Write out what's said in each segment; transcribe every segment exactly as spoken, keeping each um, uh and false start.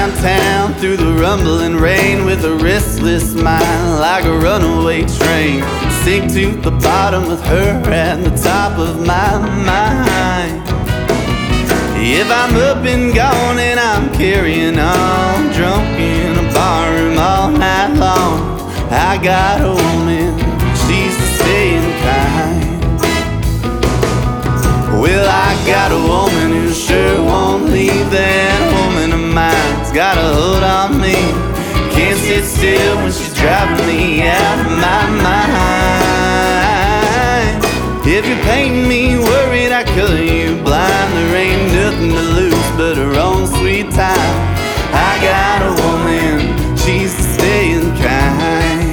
downtown through the rumbling rain with a restless mind, like a runaway train. Sink to the bottom with her at the top of my mind. If I'm up and gone and I'm carrying on, drunk in a barroom all night long, I got a woman, she's the staying kind. Well, I got a woman who sure won't leave. That woman of mine's got a hold on me. Can't sit still when she's driving me out of my mind. If you're painting me worried, I color you blind. There ain't nothing to lose but her own sweet time. I got a woman, she's the staying kind.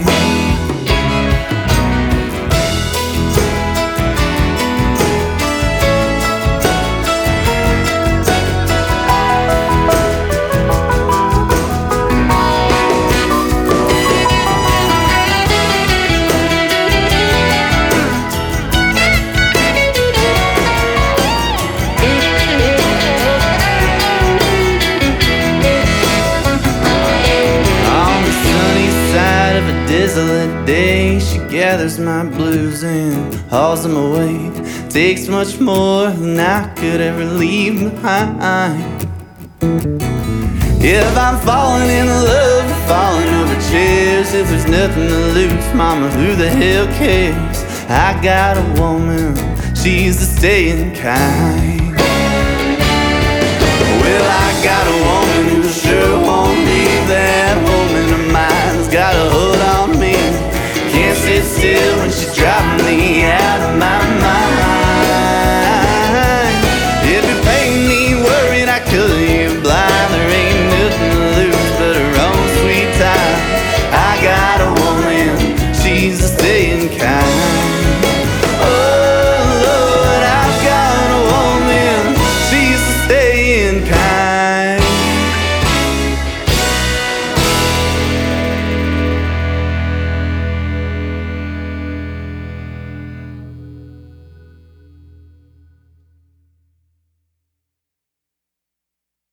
Desolate day, she gathers my blues and hauls them away. Takes much more than I could ever leave behind. If I'm falling in love or falling over chairs, if there's nothing to lose, mama, who the hell cares? I got a woman, she's the staying kind. Well, I got a woman who